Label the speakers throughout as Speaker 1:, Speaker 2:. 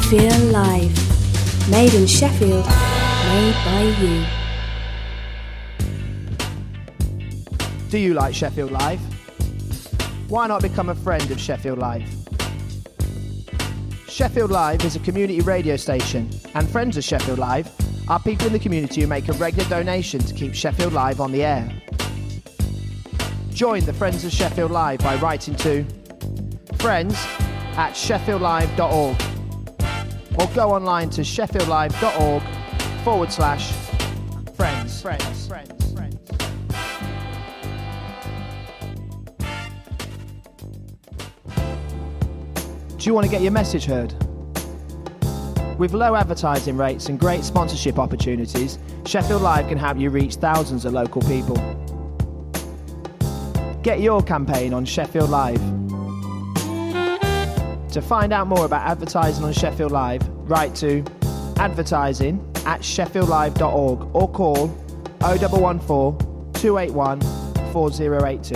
Speaker 1: Sheffield Live. Made in Sheffield, made by you.
Speaker 2: Do you like Sheffield Live? Why not become a friend of Sheffield Live? Sheffield Live is a community radio station, and friends of Sheffield Live are people in the community who make a regular donation to keep Sheffield Live on the air. Join the Friends of Sheffield Live by writing to friends@sheffieldlive.org or go online to sheffieldlive.org/friends. Do you want to get your message heard? With low advertising rates and great sponsorship opportunities, Sheffield Live can help you reach thousands of local people. Get your campaign on Sheffield Live. To find out more about advertising on Sheffield Live, write to advertising@sheffieldlive.org or call 0114 281 4082.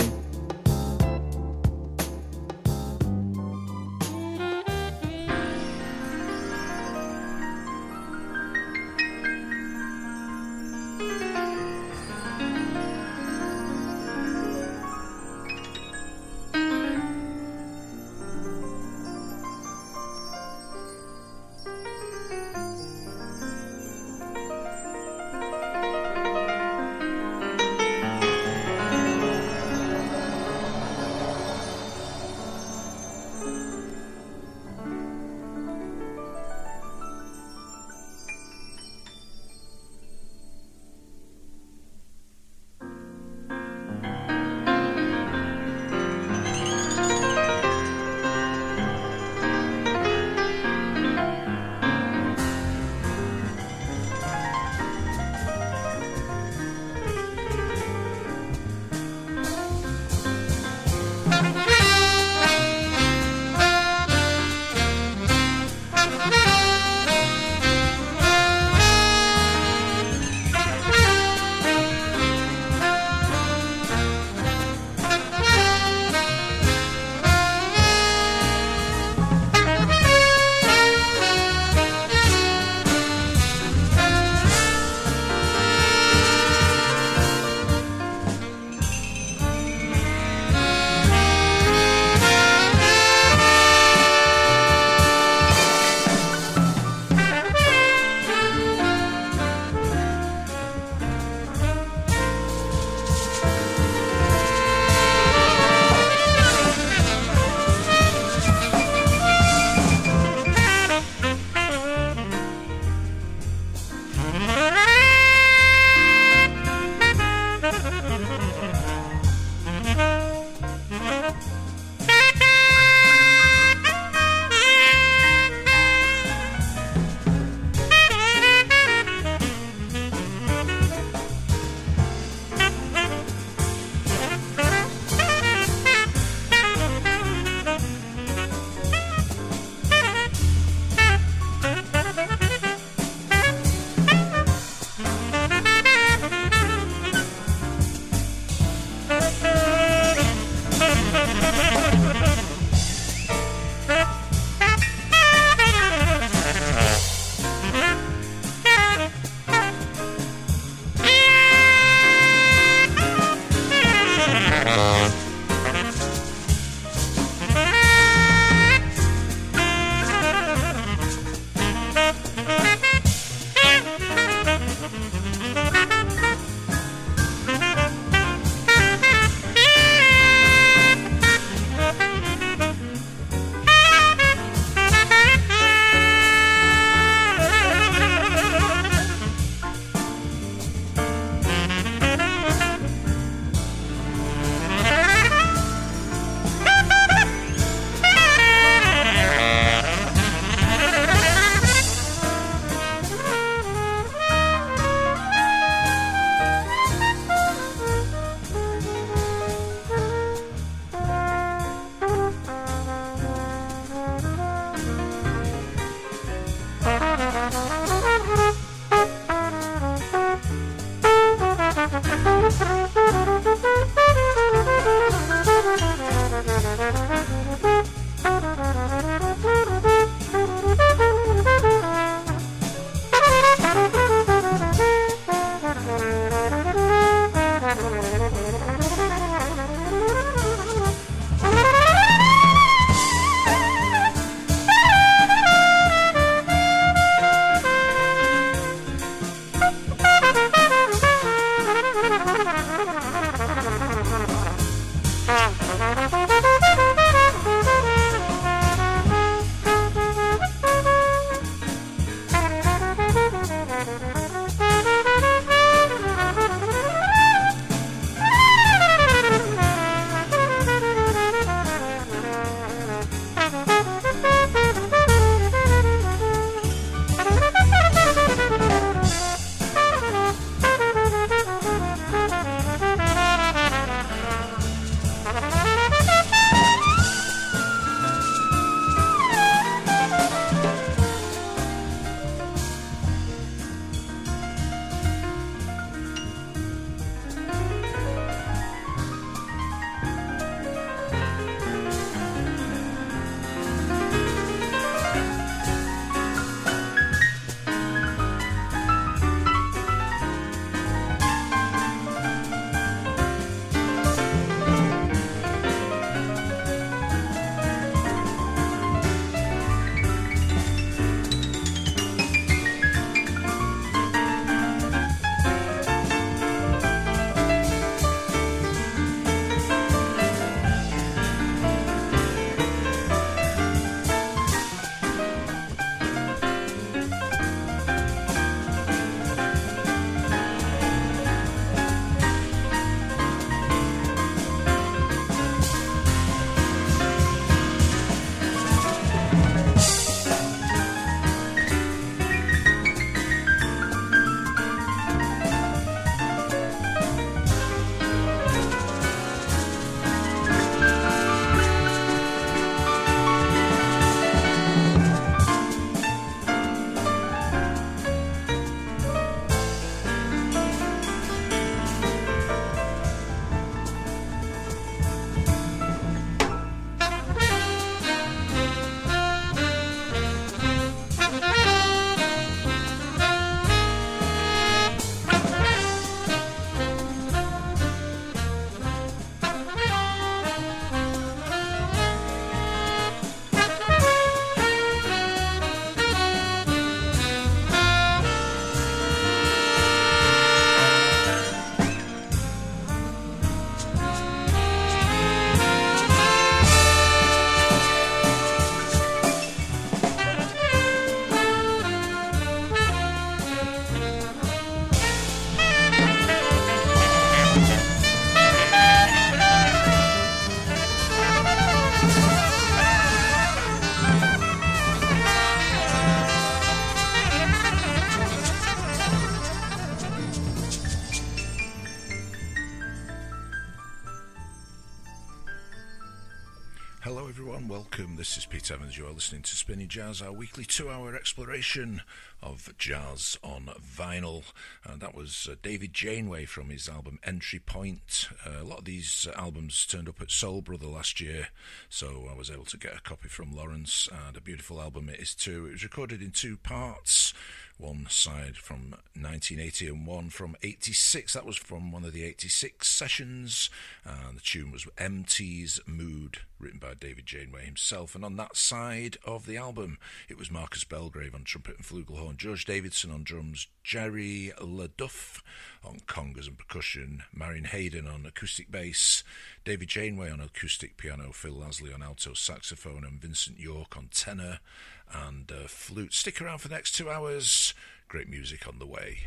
Speaker 3: welcome. This is Pete Evans. You are listening to Spinning Jazz, our weekly 2-hour exploration of jazz on vinyl. And that was David Janeway from his album Entry Point. A lot of these albums turned up at Soul Brother last year, so I was able to get a copy from Lawrence, and a beautiful album it is too. It was recorded in 2 parts. One side from 1980 and one from 86. That was from one of the 86 sessions, and the tune was MT's Mood, written by David Janeway himself. And on that side of the album, it was Marcus Belgrave on trumpet and flugelhorn, George Davidson on drums, Jerry LaDuff on congas and percussion, Marion Hayden on acoustic bass, David Janeway on acoustic piano, Phil Lasley on alto saxophone, and Vincent York on tenor and flute. Stick around for the next 2 hours. Great music on the way.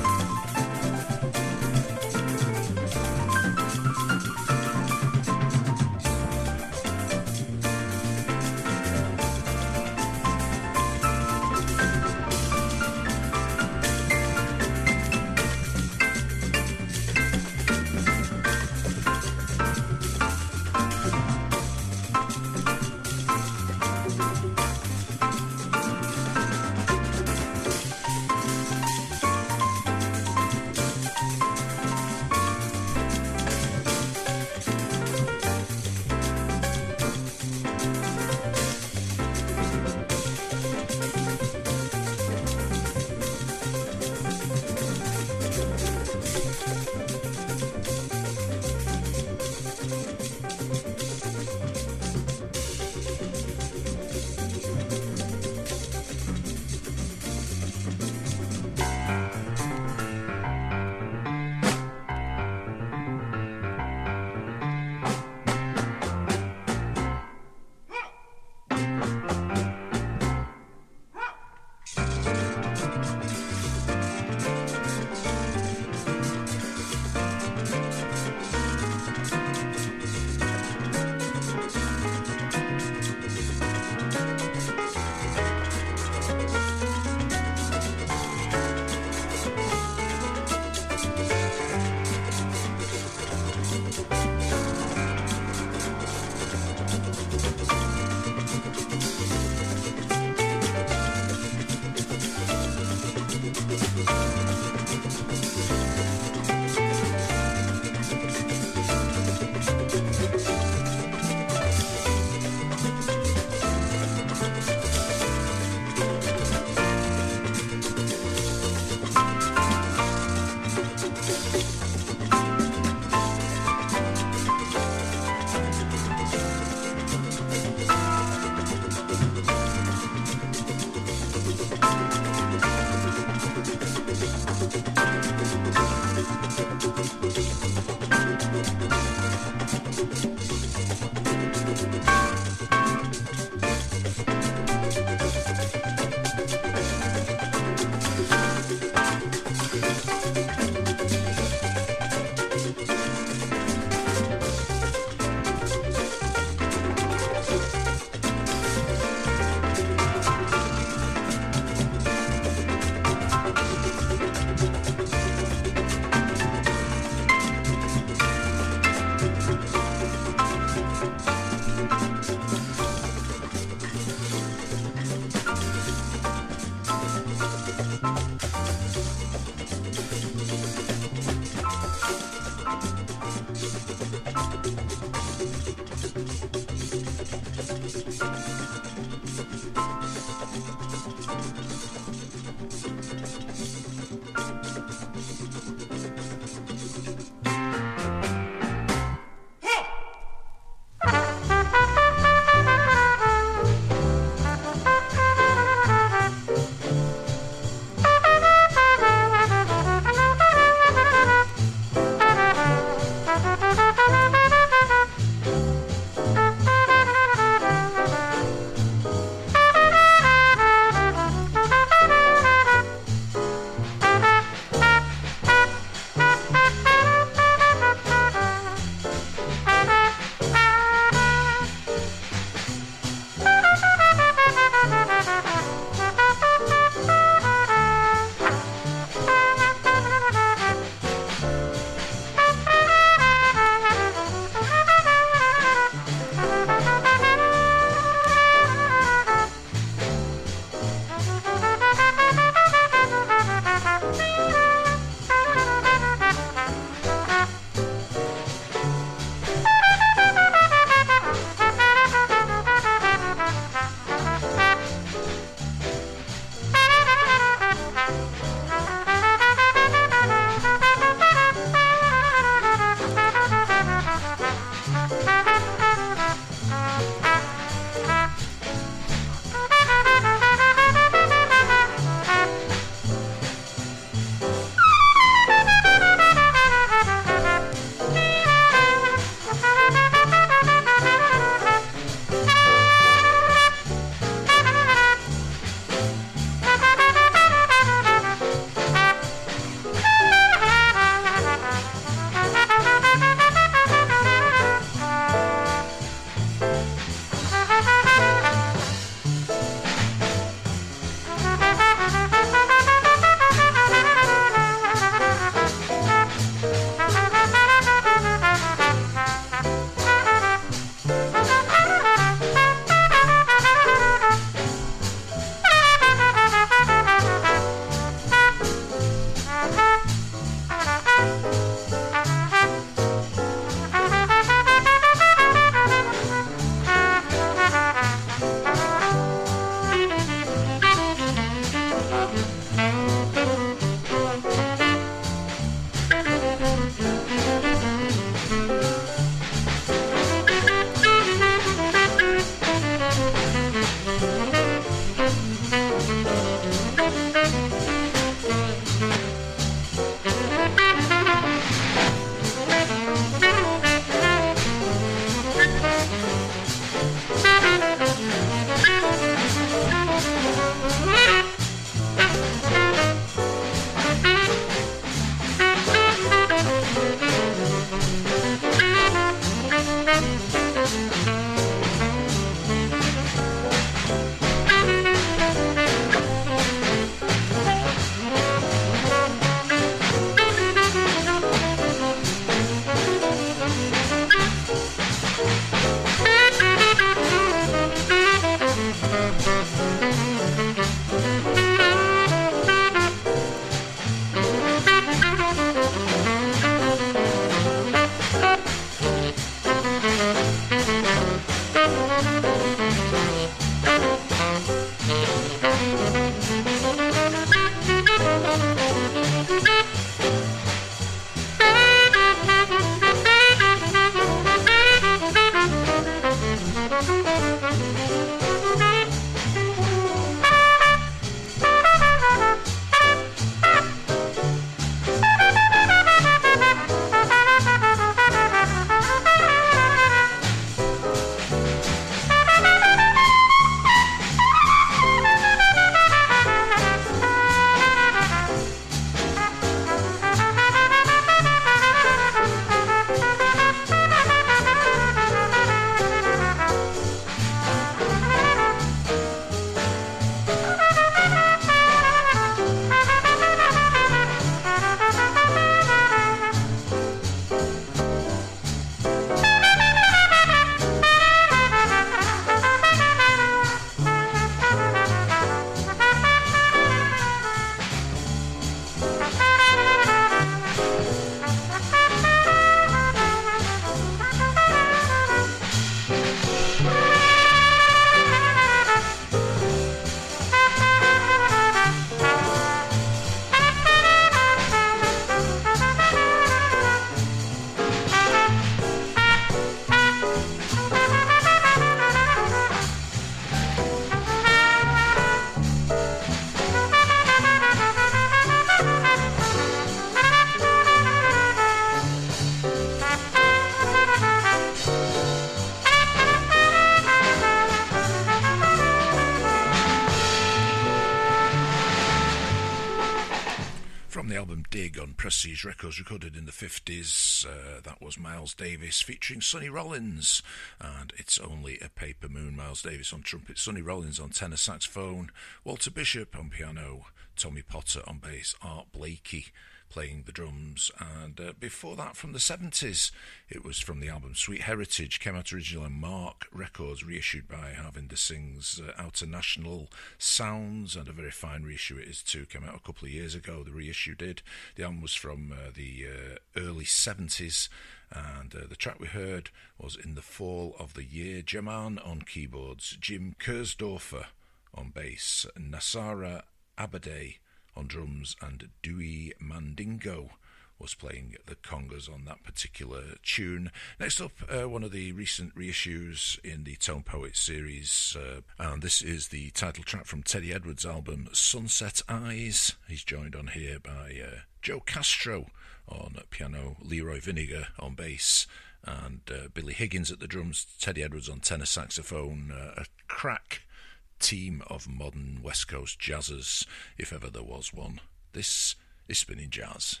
Speaker 3: Dig on Prestige Records, recorded in the 50s. That was Miles Davis featuring Sonny Rollins, and It's Only a Paper Moon. Miles Davis on trumpet, Sonny Rollins on tenor saxophone, Walter Bishop on piano, Tommy Potter on bass, Art Blakey playing the drums, and before that, from the 70s, it was from the album Sweet Heritage, came out originally on Mark Records, reissued by Harvinder Singh's Outer National Sounds, and a very fine reissue it is too, came out a couple of years ago, the reissue did. The album was from the early 70s, and the track we heard was In the Fall of the Year. Jaman on keyboards, Jim Kersdorfer on bass, Nasara Abade on drums, and Dewey Mandingo was playing the congas on that particular tune. Next up, one of the recent reissues in the Tone Poets series, and this is the title track from Teddy Edwards' album Sunset Eyes. He's joined on here by Joe Castro on piano, Leroy Vinegar on bass, and Billy Higgins at the drums, Teddy Edwards on tenor saxophone. A crack team of modern West Coast jazzers, if ever there was one. This is Spinning Jazz.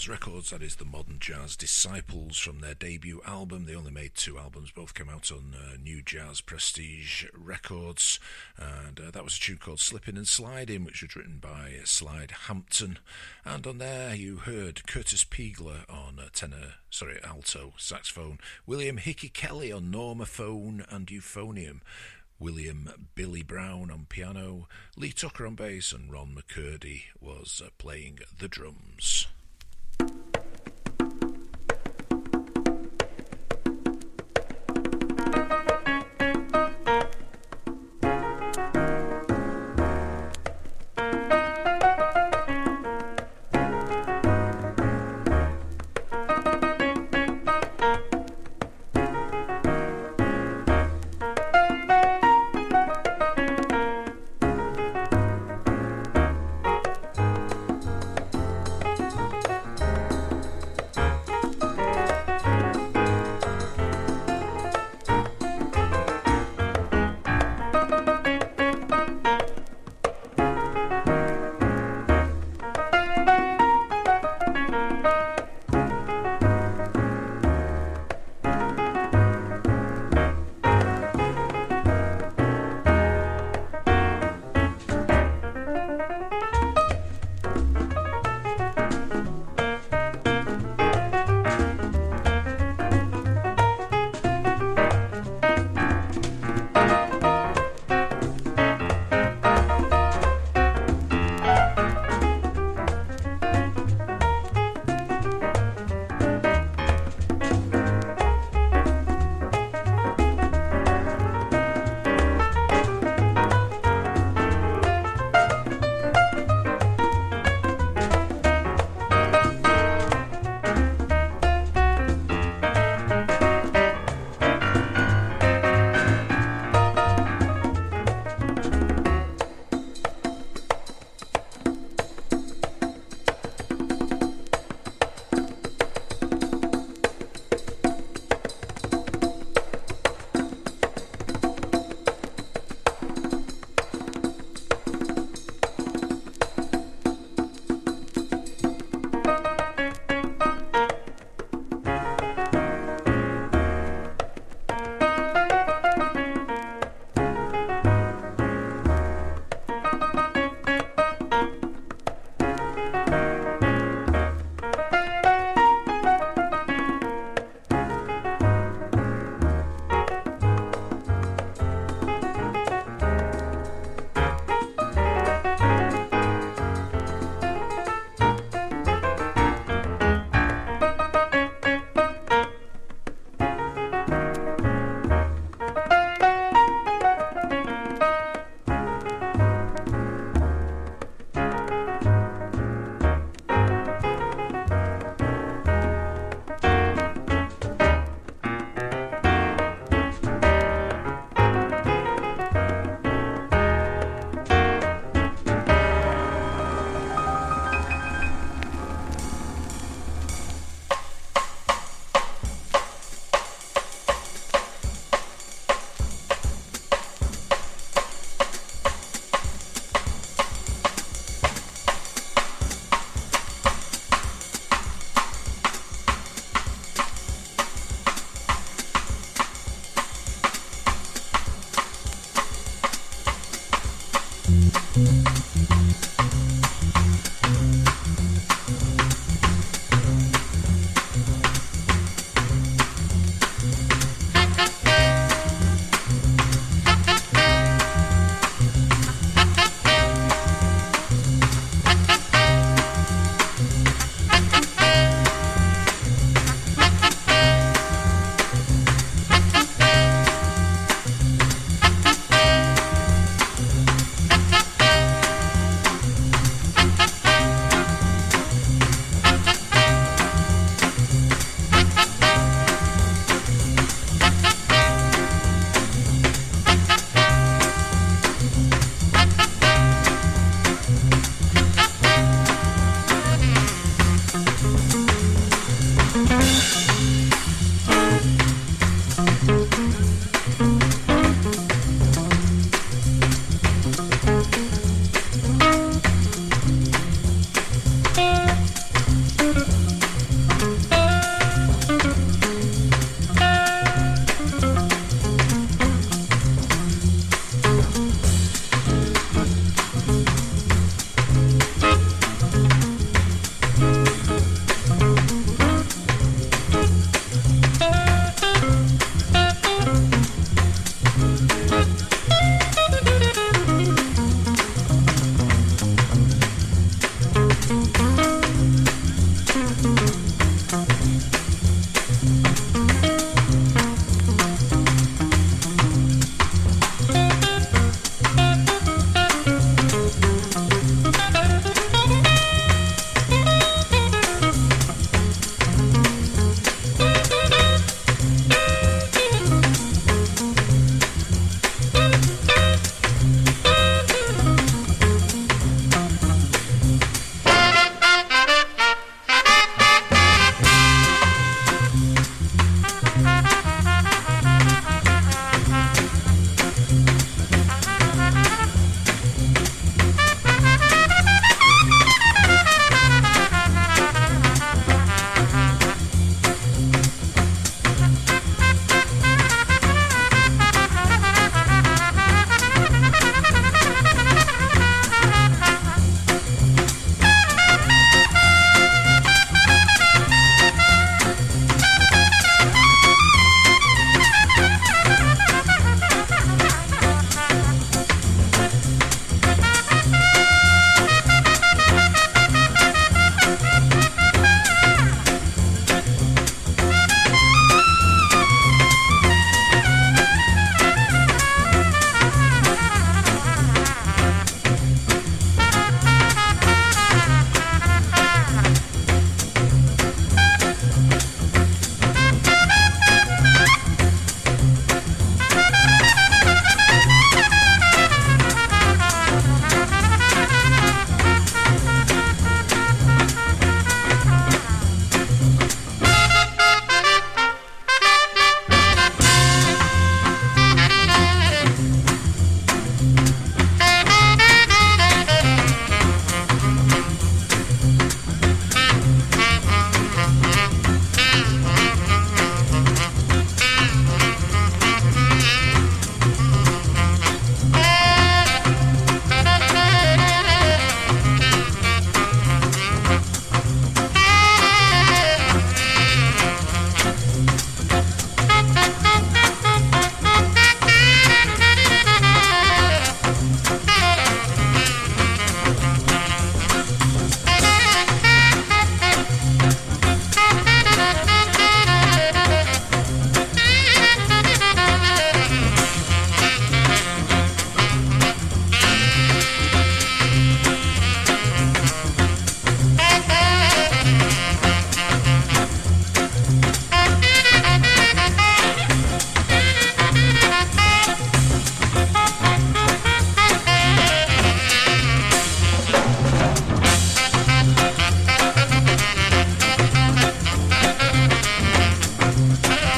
Speaker 3: Jazz Records, that is the Modern Jazz Disciples, from their debut album. They only made 2 albums, both came out on New Jazz Prestige Records, and that was a tune called Slippin' and Slidin', which was written by Slide Hampton, and on there you heard Curtis Piegler on alto saxophone, William Hickey Kelly on normophone and euphonium, William Billy Brown on piano, Lee Tucker on bass, and Ron McCurdy was playing the drums.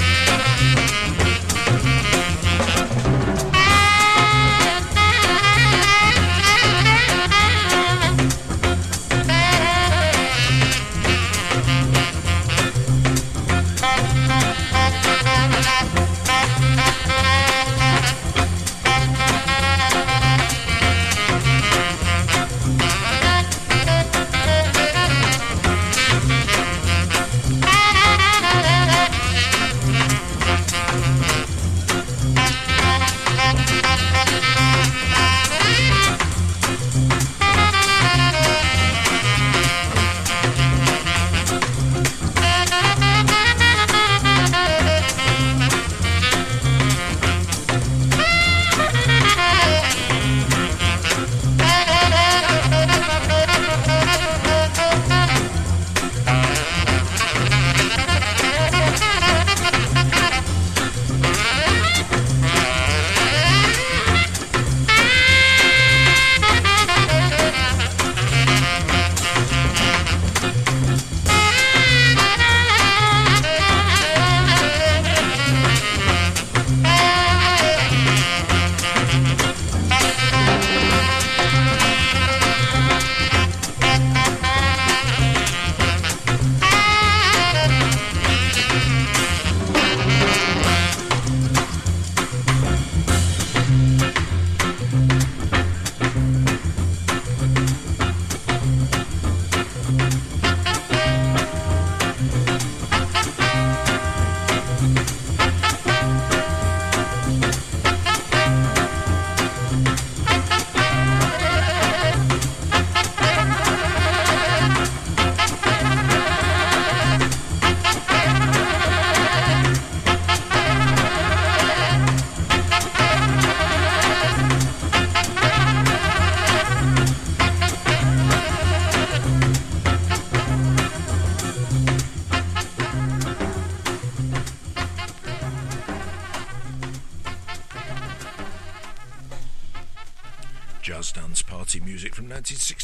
Speaker 3: Jazz dance party music from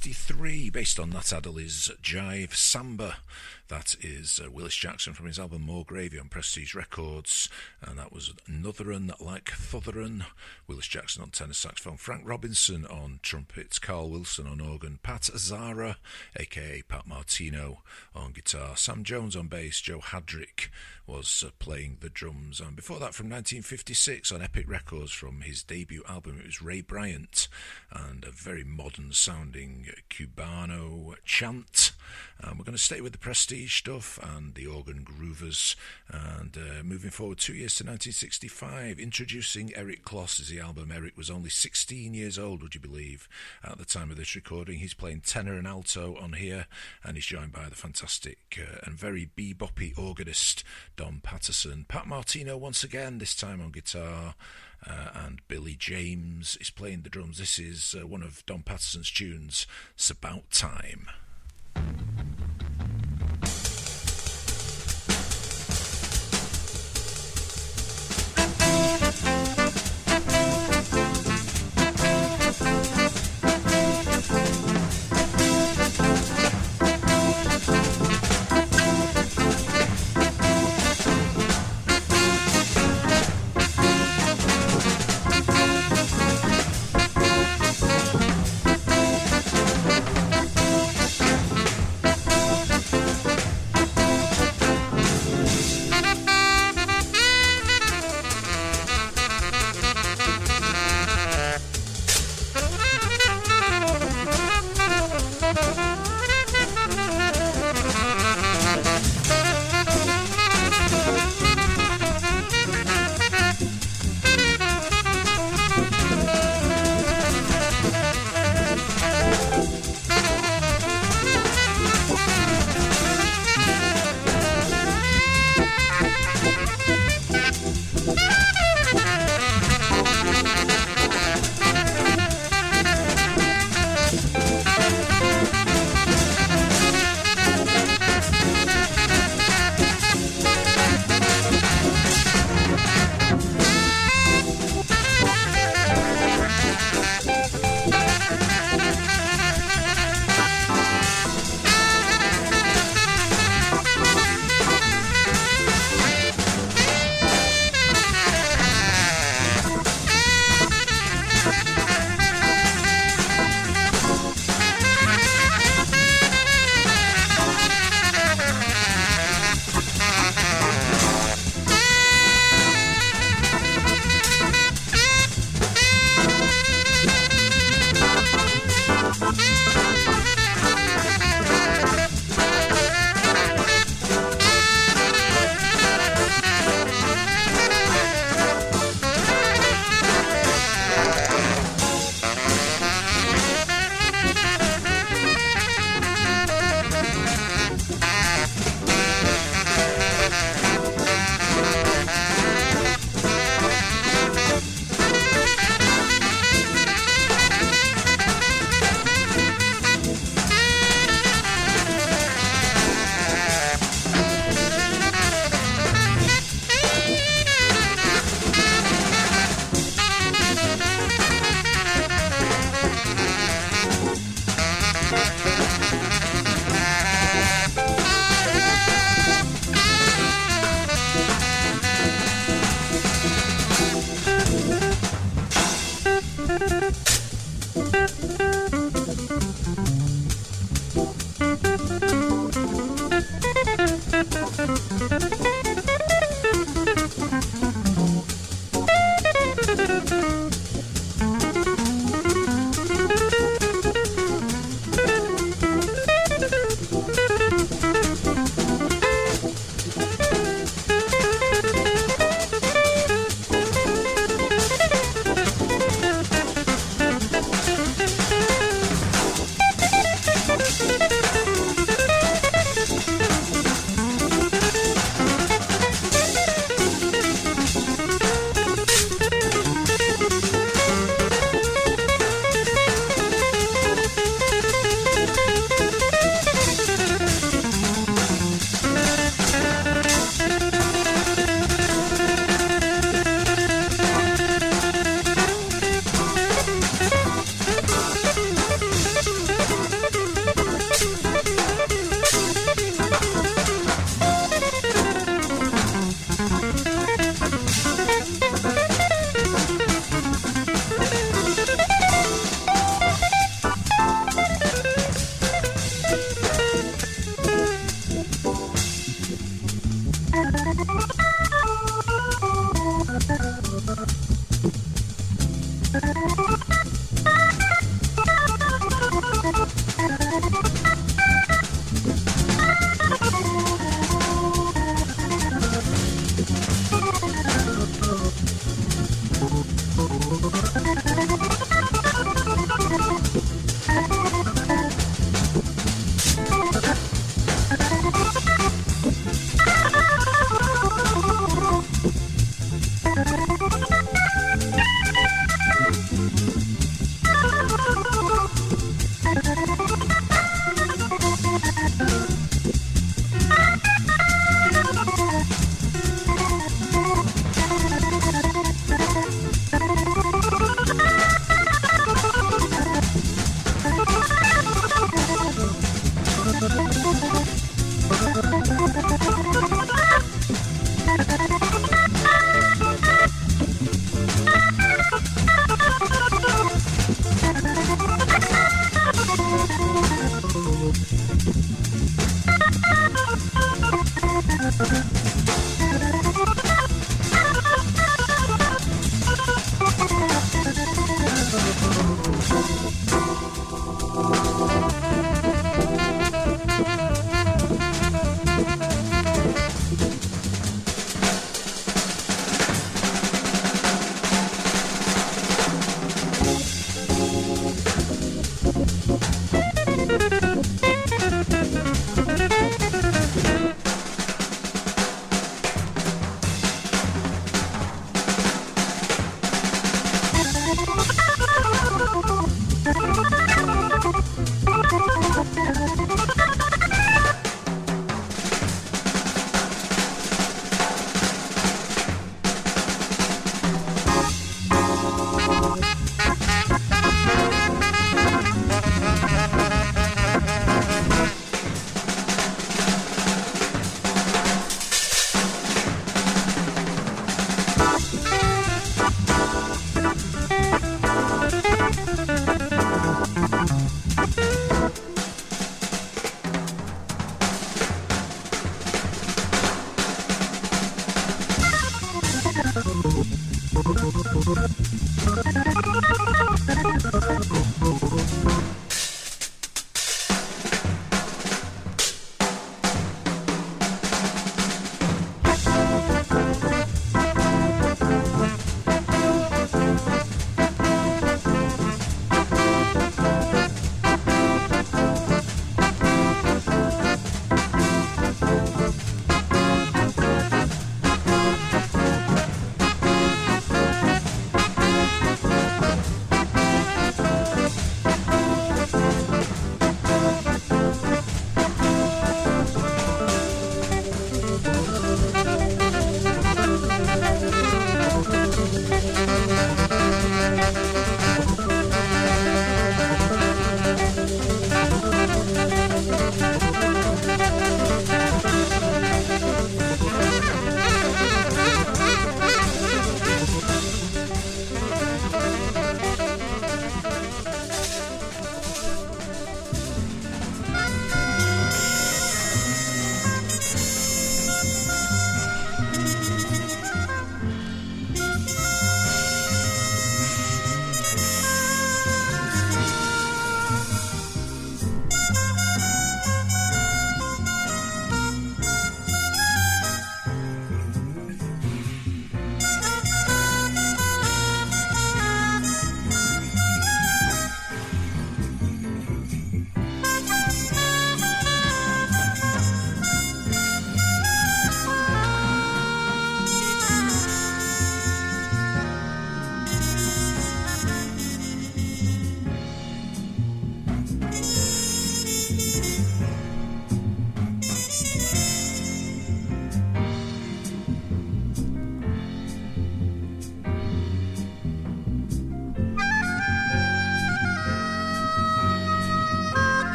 Speaker 3: 1963 based on Nat Adderley's Jive Samba. That is Willis Jackson from his album More Gravy on Prestige Records, and that was Notheran Like Thotheran. Willis Jackson on tenor saxophone, Frank Robinson on trumpet, Carl Wilson on organ, Pat Azara aka Pat Martino on guitar, Sam Jones on bass, Joe Hadrick was playing the drums, and before that from 1956 on Epic Records from his debut album it was Ray Bryant and a very modern sounding Cubano chant. We're going to stay with the Prestige stuff and the organ groovers, and moving forward 2 years to 1965, introducing Eric Kloss as the album. Eric was only 16 years old, would you believe, at the time of this recording. He's playing tenor and alto on here, and he's joined by the fantastic and very beboppy organist Don Patterson. Pat Martino once again, this time on guitar, and Billy James is playing the drums. This is one of Don Patterson's tunes, It's About Time.